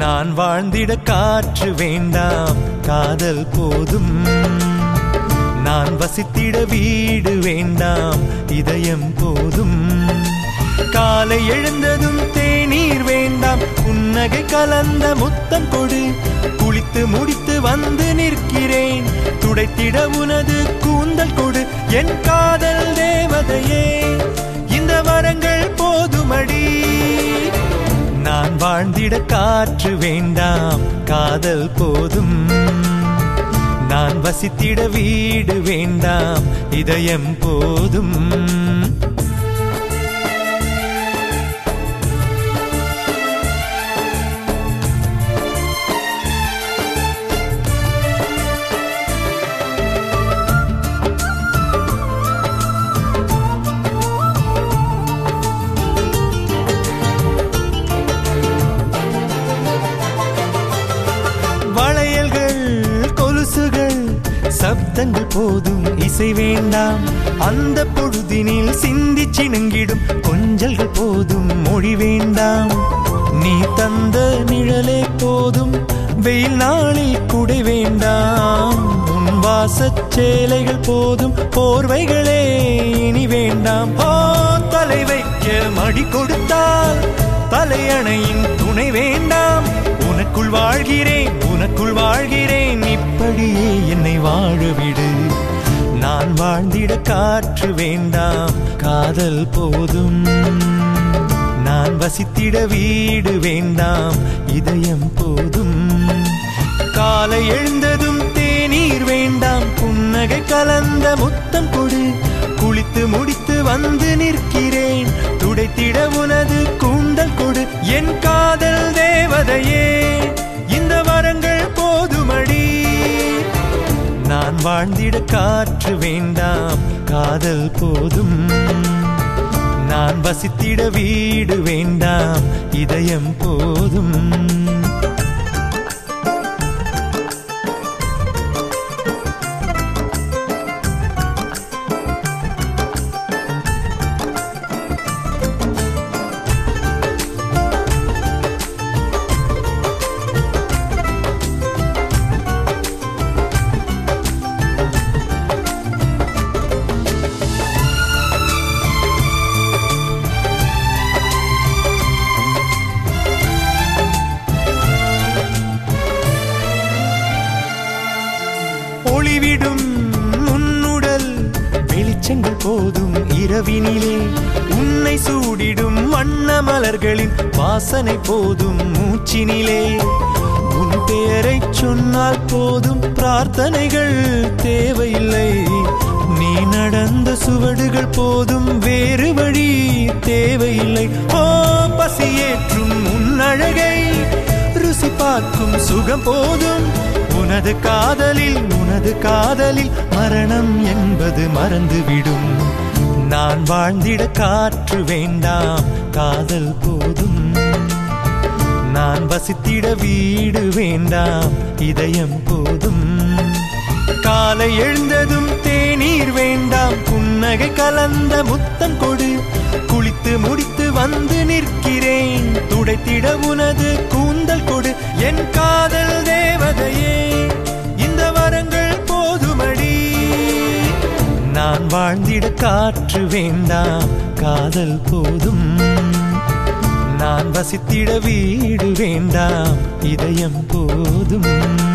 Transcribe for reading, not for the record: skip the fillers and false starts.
நான் வாழ்ந்திட காற்று வேண்டாம், காதல் போதும். நான் வசித்திட வீடு வேண்டாம், இதயம் போதும். காலை எழுந்ததும் தேநீர் வேண்டாம், புன்னகை கலந்த முத்தம் கொடு. குளித்து முடித்து வந்து நிற்கிறேன், துடைத்திட உனது கூந்தல் கொடு. என் காதல் தேவதையே, இந்த வரங்கள் போதுமடி. நான் வாழ்ந்திட காற்று வேண்டாம், காதல் போதும். நான் வசித்திட வீடு வேண்டாம், இதயம் போதும். சப்தங்கள் போதும், இசை வேண்டாம். அந்த பொழுதினில் சிந்தி சிணுங்கிடும் கொஞ்சல்கள் போதும், மொழி வேண்டாம். நீ தந்த நிழலே போதும், வெயில் நாளில் குடை வேண்டாம். உன் வாசச் சேலைகள் போதும், போர்வைகளே இனி வேண்டாம். ஓ, தலை வைக்க மடி கொடுத்தால் தலையணையின் துணை வேண்டாம். உனக்குள் வாழ்கிறேன், உனக்குள் வாழ்கிறேன், இப்படியே என்னை வாழவிடு. நான் வாழ்ந்திட காற்று வேண்டாம், காதல் போதும். நான் வசித்திட வீடு வேண்டாம், இதயம் போதும். காலை எழுந்ததும் தேநீர் வேண்டாம், புன்னகை கலந்த முத்தம் கொடு. குளித்து முடித்து வந்து நிற்கிறேன், துடைத்திட உனது கூந்தல் கொடு. என் காதல் தேவதையே, இந்த வரங்கள் போதுமடி. நான் வாழ்ந்திட காற்று வேண்டாம், காதல் போதும். நான் வசித்திட வீடு வேண்டாம், இதயம் போதும். ஒளிவிடும் உன்னுடல் வெளிச்சங்கள் போதும், இரவினிலே உன்னை சூடிடும் வண்ண மலர்களின் வாசனை போதும், மூச்சினிலே உன் பெயரை சொன்னால் போதும், பிரார்த்தனைகள் தேவையில்லை. நீ நடந்த சுவடுகள் போதும், வேறு வழி தேவையில்லை. ஓ, பசியேற்றும் உன் அழகை ருசி பார்க்கும் சுகம் போதும். உனது காதலில் மரணம் என்பது மறந்துவிடும். நான் வாழ்ந்திட காற்று வேண்டாம், காதல் போதும். நான் வசித்திட வீடு வேண்டாம், இதயம் போதும். காலை எழுந்ததும் தேநீர் வேண்டாம், புன்னகை கலந்த முத்தம் கொடு. குளித்து முடித்து வந்து நிற்கிறேன், துடைத்திட உனது கூந்தல் கொடு. என் காதல் தேவதையே, இந்த வரங்கள் போதுமடி. நான் வாழ்ந்திட காற்று வேண்டாம், காதல் போதும். நான் வசித்திட வீடு வேண்டாம், இதயம் போதும்.